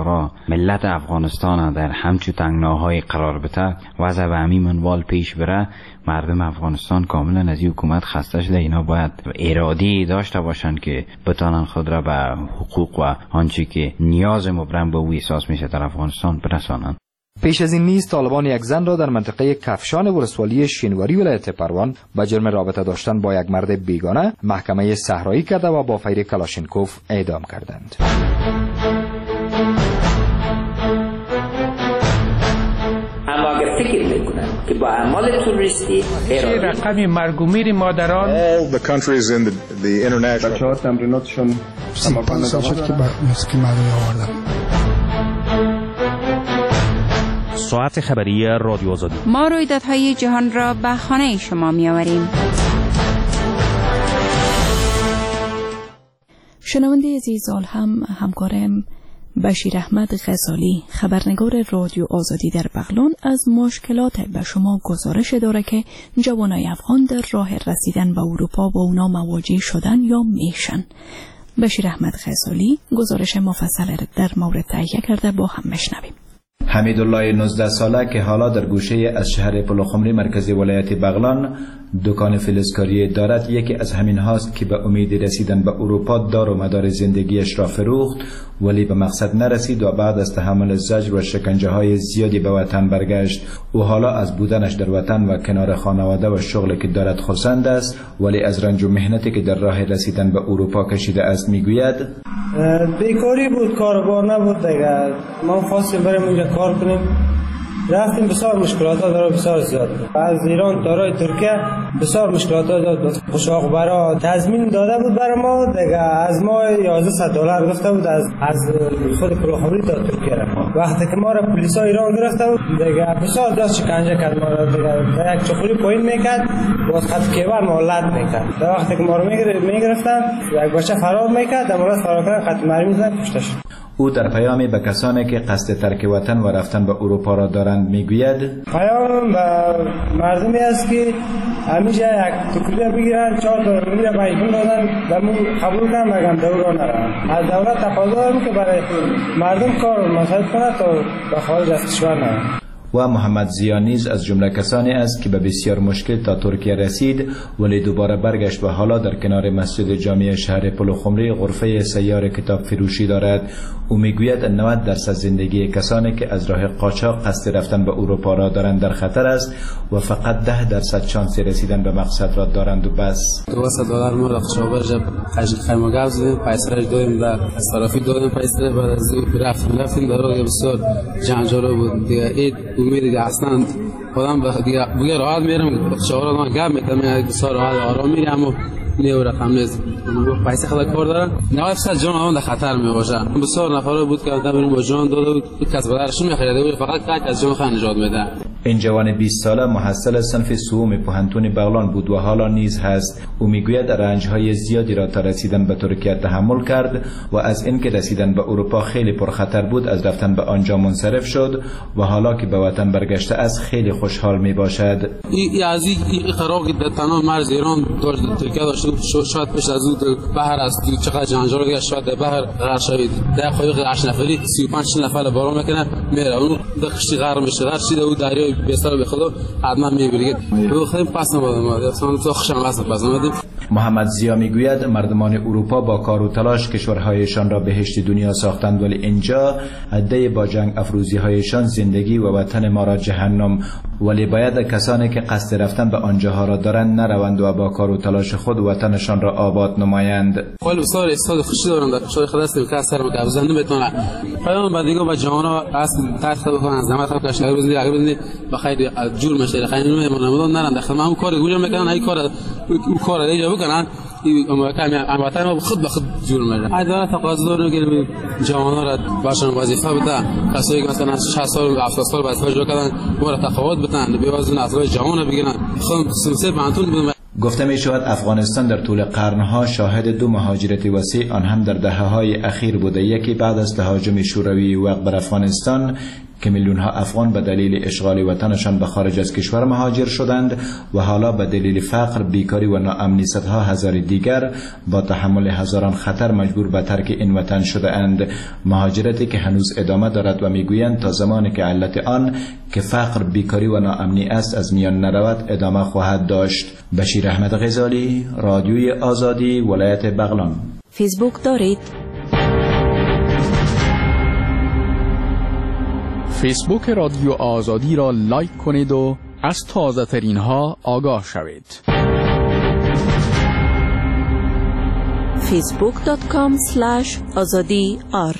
افکارا ملت افغانستان در همچو تنگناهای قرار بده وضع به همین منوال پیش بره، مردم افغانستان کاملا از این حکومت خسته شده. اینا باید ارادی داشته باشند که بتانن خود را به حقوق و آنچه که نیاز مبرم به او احساس میشه در افغانستان برسانند. پیش از این نیز طالبان یک زن را در منطقه کفشان ولسوالی شینواری ولایت پروان به جرم رابطه داشتن با یک مرد بیگانه محکمه صحرایی کرده و با فیر کلاشینکوف اعدام کردند. اما اگر فکر میکنن که با اعمال تروریستی رقم مرگ و میر مادران all the countries in the international بچه‌ها تمریناتشون شد که موسیقی مردمی آوردن. ساعت خبری رادیو آزادی. ما رویدادهای جهان را به خانه شما می آوریم. شنونده عزیز، هم همکارم بشیر احمد غزالی، خبرنگار رادیو آزادی در بغلان، از مشکلات به شما گزارش داره که جوانای افغان در راه رسیدن به اروپا با اونا مواجه شدن یا میشن. بشیر احمد غزالی گزارش مفصل در مورد تهیه کرده، با هم بشنویم. حمیدالله 19 ساله که حالا در گوشه از شهر پلوخمری مرکزی ولایت بغلان دکان فلزکاری دارد، یکی از همین هاست که به امید رسیدن به اروپا دار و مدار زندگیش را فروخت، ولی به مقصد نرسید و بعد از تحمل زجر و شکنجه های زیادی به وطن برگشت. او حالا از بودنش در وطن و کنار خانواده و شغلی که دارد خرسند است، ولی از رنج و محنتی که در راه رسیدن به اروپا کشیده است میگوید بیکاری بود، کاربار نبود دیگه. ما خواستیم بریم اونجا کار کنیم، رفتیم بسیار مشکلات ها داره، بسیار زیاد. از ایران تا راه ترکیه بسیار مشکلات ها داد. قشاق برا تضمین داده بود برای ما دیگه، از ما $1100 گرفته بود از خود پلوخمری تا ترکیه را. وقتی که ما را پلیس ها ایران گرفته بود دیگه بسیار دست شکنجه کرد ما را دیگه. یک چخوری پایین میکرد، باز خط کیبر مولد میکرد. تا وقتی که ما را میگرفتن یک بچه فرار میکرد، امروز فرار کرد، خط مرمی زد کشته شد. او در پیامی به کسانی که قصد ترک وطن و رفتن به اروپا را دارند میگوید پیام به مردمی است که همیشه یک تکلیه بگیرن، 4 تا میره مجبور دادن دمو قبول کنن مگم دوران نرن. از دولت تقاضا دارم که برای مردم کار مساعد کنه تا به خارج از کشور نرن. و محمد ضیا نیز از جمله کسانی است که به بسیار مشکل تا ترکیه رسید، ولی دوباره برگشت و حالا در کنار مسجد جامع شهر پلوخمری غرفه سیار کتاب فروشی دارد. او میگوید 90% زندگی کسانی که از راه قاچاق قصد رفتن به اروپا را دارند در خطر است و فقط 10% شانس رسیدن به مقصد را دارند و بس. $200 ما رخصت جب خیمه زدیم، پیسرش دادیم در صرافی دادیم پیسر، بعد از رفتیم در راه بسیار جنجال بود دیگه. امید دیگه اصلا خودم دیگه راحت میرم، شعارا گپ میکنم، بسیار راحت آرام میرم، اما نیو رقم نیست. پیسه خدا کار دارم، 90% جان اون در خطر میباشه. بسیار نفر بود که دبرون با جان داده بود، کس بدرشون میخریده بود، فقط کاج از جان خان نجات میده. این جوان 20 ساله محصل صنف سوم پوهنتون بغلان بود و حالا نیز هست. او میگوید رنج‌های زیادی را تا رسیدن به ترکیه تحمل کرد و از اینکه رسیدن به اروپا خیلی پرخطر بود از رفتن به آنجا منصرف شد و حالا که به وطن برگشته است خیلی خوشحال میباشد. این از این قرار که در تمام مرز ایران ترکیه داشت، شاید پیش از اون بحر است، چقدر جنجال دیگه شاید در بحر غرق شوید. در قایق 8 نفری 35 نفر بارون میکنه میره، اون دخشی غرق میشه، غرق شده او دریا بسیار به خدا حتما میبرید. تو خیلی پس نمیدم، اصلا تو خوشم واسه پس نمیدم. محمد ضیا میگوید مردمان اروپا با کار و تلاش کشورهایشان را بهشت دنیا ساختند، ولی اینجا عده با جنگ افروزی هایشان زندگی و وطن ما را جهنم، ولی باید کسانی که قصد رفتن به آنجاها را دارند نروند و با کار و تلاش خود وطنشان را آباد نمایند. خیلی بسیار استاد خوشی دارم در شوی خلاص که اثر رو زنده بتونه پیام بعدیگو با جوانا اصل تاثیر بکنن، زحمت خود کاش نگه بزنید، اگه بزنید بخیر جور میشه. خیلی نمیمونم نرن داخل ما هم کار گوجا میکنن، ای کار دیگه بکنن، این وطن خود به خود جور میشه. اداره تقاضا داره که جوانا را باشن وظیفه بده، کسایی که مثلا 60 سال 70 سال بعد فوج کردن مورد تفاوت بدن، بیازن اصلا جوان بگیرن خود سمسه بانتون بدن. گفته می شود افغانستان در طول قرنها شاهد 2 مهاجرت وسیع، آن هم در دهه‌های اخیر بوده. یکی بعد از تهاجم شوروی وقت بر افغانستان که میلیون ها افغان به دلیل اشغال وطنشان به خارج از کشور مهاجر شدند و حالا به دلیل فقر، بیکاری و ناامنی صدها هزار دیگر با تحمل هزاران خطر مجبور به ترک این وطن شده اند. مهاجرتی که هنوز ادامه دارد و میگویند تا زمانی که علت آن که فقر، بیکاری و ناامنی است از میان نرود ادامه خواهد داشت. بشیر احمد غزالی، رادیوی آزادی، ولایت بغلان. فیسبوک دارید؟ فیسبوک رادیو آزادی را لایک کنید و از تازه ترین ها آگاه شوید. facebook.com/azadi_r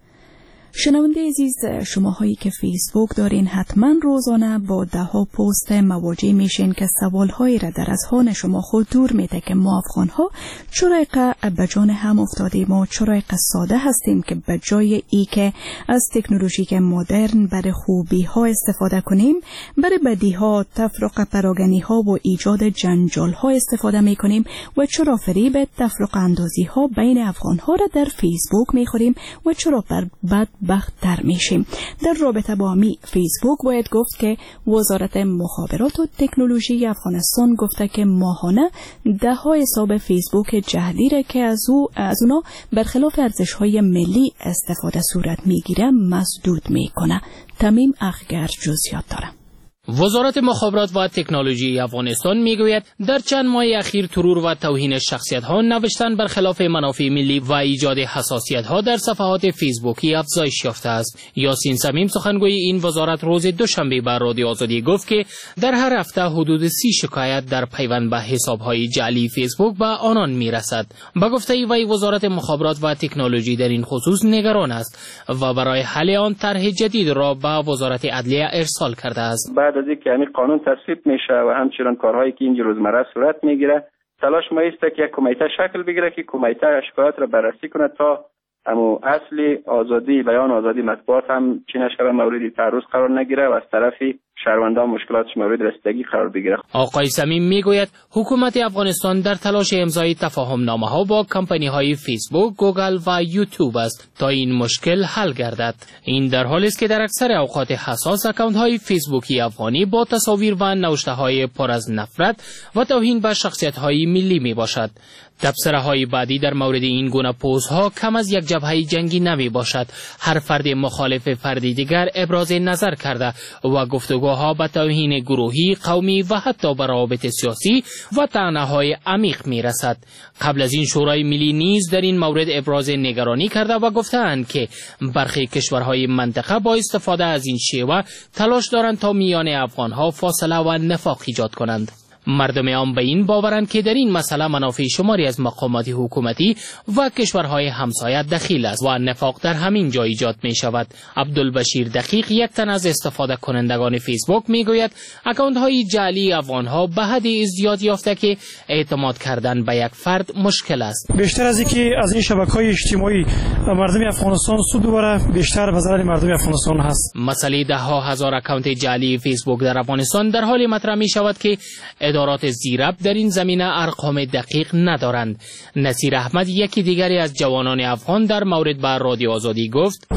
شنونده عزیز، شماهایی که فیسبوک دارین حتما روزانه با 10 پست مواجه میشین که سوالهایی را در اذهان شما خود دور میده که ما افغانها چرا به جان هم افتادیم و چرا ساده هستیم که به جای ای که از تکنولوژی مدرن برای خوبی ها استفاده کنیم، برای بدی ها، تفرقه پراگنی ها و ایجاد جنجال ها استفاده میکنیم و چرا فریب تفرقه اندازی ها بین افغان ها را در فیسبوک میخوریم و چرا بدبخت‌تر میشیم. در رابطه با می فیسبوک باید گفت که وزارت مخابرات و تکنولوژی افغانستان گفته که ماهانه 10 حساب فیسبوک جعلی را که از اونا برخلاف ارزش‌های ملی استفاده صورت میگیره مسدود میکنه. تمیم اخگر جزئیات داره. وزارت مخابرات و تکنولوژی افغانستان میگوید در چند ماه اخیر ترور و توهین شخصیت‌ها، نوشتن برخلاف منافع ملی و ایجاد حساسیت‌ها در صفحات فیسبوکی افزایش یافته است. یاسین صمیم، سخنگوی این وزارت، روز دوشنبه به رادیو آزادی گفت که در هر هفته حدود 30 شکایت در پیوند به حساب‌های جعلی فیسبوک به آنان میرسد. به گفته وی وزارت مخابرات و تکنولوژی در این خصوص نگران است و برای حل آن طرح جدید را به وزارت عدلیه ارسال کرده است. بعد از اینکه همین قانون تصویب میشه و همچنین کارهایی که این روزمره صورت میگیره، تلاش ما است که یک کمیته شکل بگیره که کمیته شکایات را بررسی کنه تا همو اصلی آزادی بیان، آزادی مطبوعات هم چی نشه مورد تعرض قرار نگیره و از طرفی شهروندان مشکلاتش مورد رسیدگی قرار بگیره. آقای صمیم میگوید حکومت افغانستان در تلاش امضای تفاهم نامه ها با کمپانی های فیسبوک، گوگل و یوتیوب است تا این مشکل حل گردد. این در حالی است که در اکثر اوقات حساس اکانت های فیسبوکی افغانی با تصاویر و نوشته های پر از نفرت و توهین به شخصیت های ملی می باشد. تبصره های بعدی در مورد این گونه پوست ها کم از یک جبهه جنگی نمی باشد. هر فرد مخالف فردی دیگر ابراز نظر کرده و گفتگوها به توهین گروهی، قومی و حتی به روابط سیاسی و طعنه‌های عمیق می رسد. قبل از این شورای ملی نیز در این مورد ابراز نگرانی کرده و گفتند که برخی کشورهای منطقه با استفاده از این شیوه تلاش دارند تا میان افغانها فاصله و نفاق ایجاد کنند. مردم عام به این باورند که در این مسئله منافع شماری از مقامات حکومتی و کشورهای همسایه دخیل است و نفاق در همین جا ایجاد می شود. عبدالبشیر دقیق، یک تن از استفاده کنندگان فیسبوک، می گوید اکانت های جعلی افغان به حد ازدیاد یافته که اعتماد کردن به یک فرد مشکل است. بیشتر از اینکه از این شبکه‌های اجتماعی مردم افغانستان سود ببره، بیشتر به ضرر مردم افغانستان هست. مسئله 10,000 اکانت جعلی فیسبوک در افغانستان در حال مطرح می شود که ادارات زیرب در این زمینه ارقام دقیق ندارند. نصیر احمد، یکی دیگری از جوانان افغان، در مورد به رادیو آزادی گفت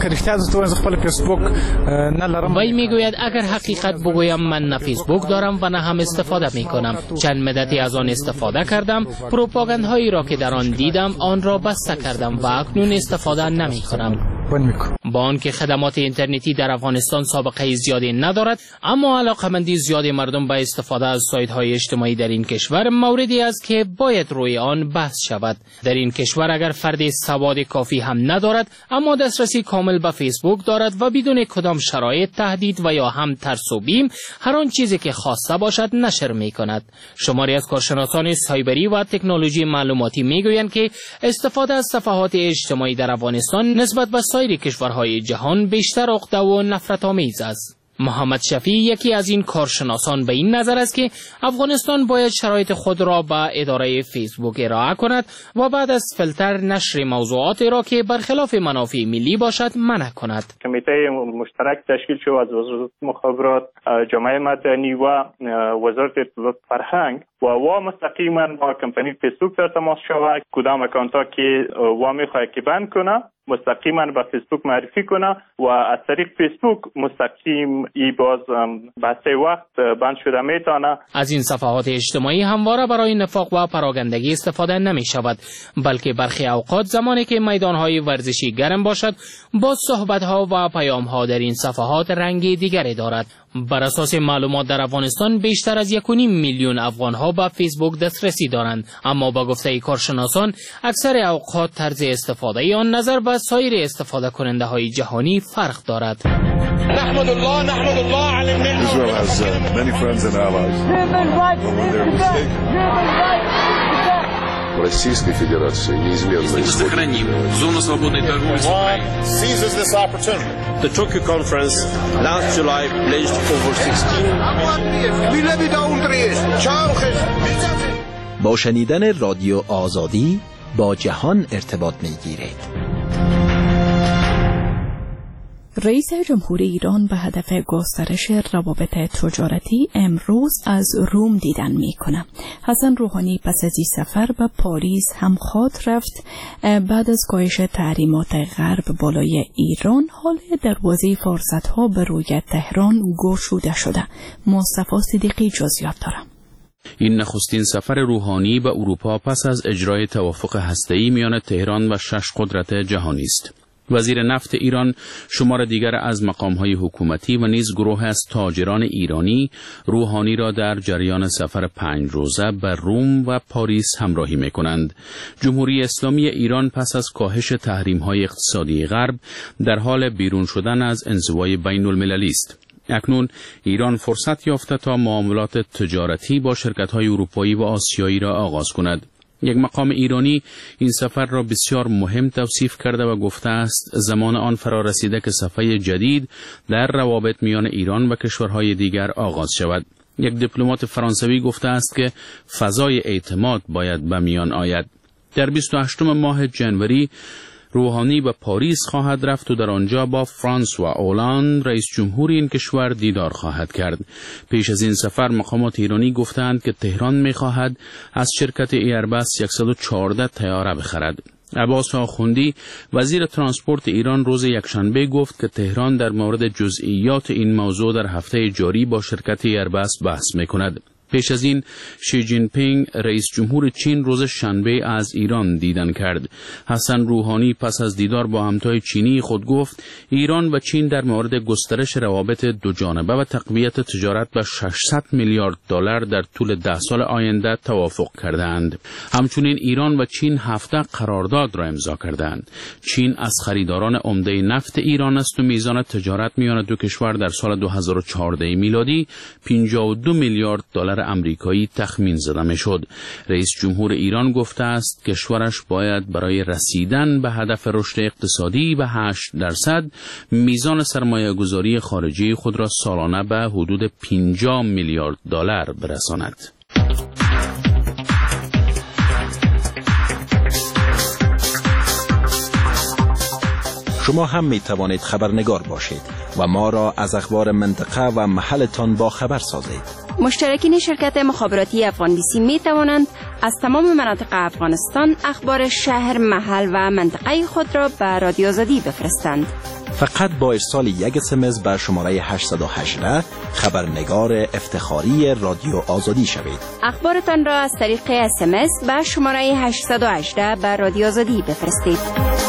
وی میگوید اگر حقیقت بگویم من نه فیسبوک دارم و نه هم استفاده میکنم. چند مدتی از آن استفاده کردم، پروپاگاندهایی را که در آن دیدم آن را بسته کردم و اکنون استفاده نمیکنم. با آنکه خدمات اینترنتی در افغانستان سابقه زیادی ندارد، اما علاقمندی زیاد مردم به استفاده از سایت‌های اجتماعی در این کشور موردی است که باید روی آن بحث شود. در این کشور اگر فردی سواد کافی هم ندارد اما دسترسی کامل به فیسبوک دارد و بدون کدام شرایط، تهدید و یا هم ترس و بیم هر آن چیزی که خواسته باشد نشر می‌کند. شماری از کارشناسان سایبری و تکنولوژی معلوماتی می‌گویند که استفاده از صفحات اجتماعی در افغانستان نسبت به سایر کشورهای جهان بیشتر عقده و نفرت آمیز است. محمد شفیع، یکی از این کارشناسان، به این نظر است که افغانستان باید شرایط خود را به اداره فیسبوک ارائه کند و بعد از فیلتر نشر موضوعات را که برخلاف منافع ملی باشد منع کند. کمیته مشترک تشکیل شد از وزارت مخابرات، جامعه مدنی و وزارت اطلاعات فرهنگ و مستقیما با کمپانی فیسبوک در تماس شود. کدام اکانت ها که میخواد که بند کنه مستقیما به فیسبوک معرفی کنه و از طریق فیسبوک مستقیم ای باز بسته وقت بند شده میتونه. از این صفحات اجتماعی همواره برای نفاق و پراگندگی استفاده نمی شود، بلکه برخی اوقات زمانی که میدانهای ورزشی گرم باشد با صحبت ها و پیام ها در این صفحات رنگی دیگری دارد. بر اساس معلومات در افغانستان بیشتر از 1.5 میلیون افغان ها به فیسبوک دسترسی دارند، اما با گفته کارشناسان اکثر اوقات طرز استفاده آن نظر به سایر استفاده کننده های جهانی فرق دارد. نحمد الله علی النعمة. Israel has many friends and allies. Российской Федерации неизменно сохраним зону свободной торговли с Украиной. Seizes this opportunity. The Tokyo Conference last July pledged over 16. با شنیدن رادیو آزادی با جهان ارتباط می‌گیرید. رئیس جمهوری ایران به هدف گسترش روابط تجارتی امروز از روم دیدن میکنه. حسن روحانی پس از این سفر به پاریس هم خواد رفت. بعد از کاهش تحریمات غرب بالای ایران، حال دروازه فرصت‌ها به روی تهران گشوده شده. مصطفی صدیقی جزئیات داره. این نخستین سفر روحانی به اروپا پس از اجرای توافق هسته‌ای میان تهران و 6 قدرت جهانی است. وزیر نفت ایران شمار دیگر از مقام‌های حکومتی و نیز گروه از تاجران ایرانی روحانی را در جریان سفر 5 روزه به روم و پاریس همراهی می‌کنند. جمهوری اسلامی ایران پس از کاهش تحریم‌های اقتصادی غرب در حال بیرون شدن از انزوای بین‌المللی است. اکنون ایران فرصت یافته تا معاملات تجارتی با شرکت‌های اروپایی و آسیایی را آغاز کند. یک مقام ایرانی این سفر را بسیار مهم توصیف کرده و گفته است زمان آن فرا رسیده که صفحه جدید در روابط میان ایران و کشورهای دیگر آغاز شود. یک دیپلمات فرانسوی گفته است که فضای اعتماد باید به میان آید. در 28 ماه جنوری روحانی به پاریس خواهد رفت و در آنجا با فرانسوا اولاند رئیس جمهور این کشور دیدار خواهد کرد. پیش از این سفر مقامات ایرانی گفتند که تهران می‌خواهد از شرکت ایربس 114 طیاره بخرد. عباس آخوندی وزیر ترانسپورت ایران روز یکشنبه گفت که تهران در مورد جزئیات این موضوع در هفته جاری با شرکت ایربس بحث می‌کند. پیش از این شی جین پینگ رئیس جمهور چین روز شنبه از ایران دیدن کرد. حسن روحانی پس از دیدار با همتای چینی خود گفت ایران و چین در مورد گسترش روابط دو جانبه و تقویت تجارت به 600 میلیارد دلار در طول 10 سال آینده توافق کردند. همچنین ایران و چین 17 قرارداد را امضا کردند. چین از خریداران عمده نفت ایران است و میزان تجارت میان دو کشور در سال 2014 میلادی 52 میلیارد دلار امریکایی تخمین زده میشد. رئیس جمهور ایران گفته است کشورش باید برای رسیدن به هدف رشد اقتصادی به 8% میزان سرمایه‌گذاری خارجی خود را سالانه به حدود 50 میلیارد دلار برساند. شما هم می توانید خبرنگار باشید و ما را از اخبار منطقه و محلتان با خبر سازید. مشترکین شرکت مخابراتی افغان‌بیسی می توانند از تمام مناطق افغانستان اخبار شهر، محل و منطقه خود را به رادیو آزادی بفرستند. فقط با ارسال یک SMS به شماره 818 خبرنگار افتخاری رادیو آزادی شوید. اخبارتان را از طریق SMS به شماره 818 به رادیو آزادی بفرستید.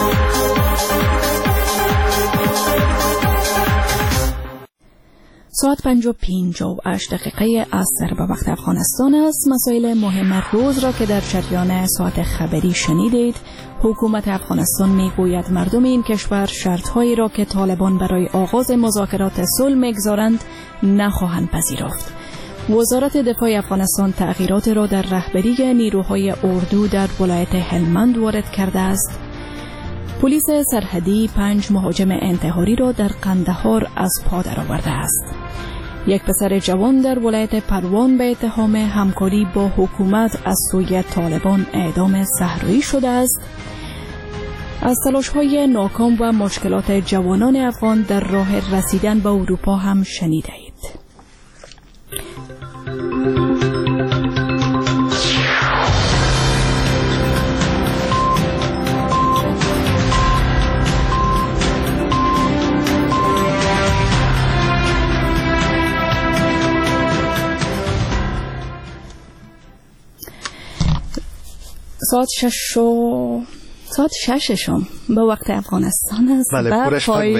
ساعت 5:58 عصر به وقت افغانستان است. مسائل مهم روز را که در جریان ساعت خبری شنیدید. حکومت افغانستان میگوید مردم این کشور شرطهایی را که طالبان برای آغاز مذاکرات صلح میگذارند نخواهند پذیرفت. وزارت دفاع افغانستان تغییرات را در رهبری نیروهای اردو در ولایت هلمند وارد کرده است. پلیس سرحدی 5 مهاجم انتحاری را در قندهار از پا درآورده است. یک پسر جوان در ولایت پروان به اتهام همکاری با حکومت از سوی طالبان اعدام صحرایی شده است. از تلاش‌های ناکام و مشکلات جوانان افغان در راه رسیدن به اروپا هم شنیدید. ساعت 6 به وقت افغانستان است. بله،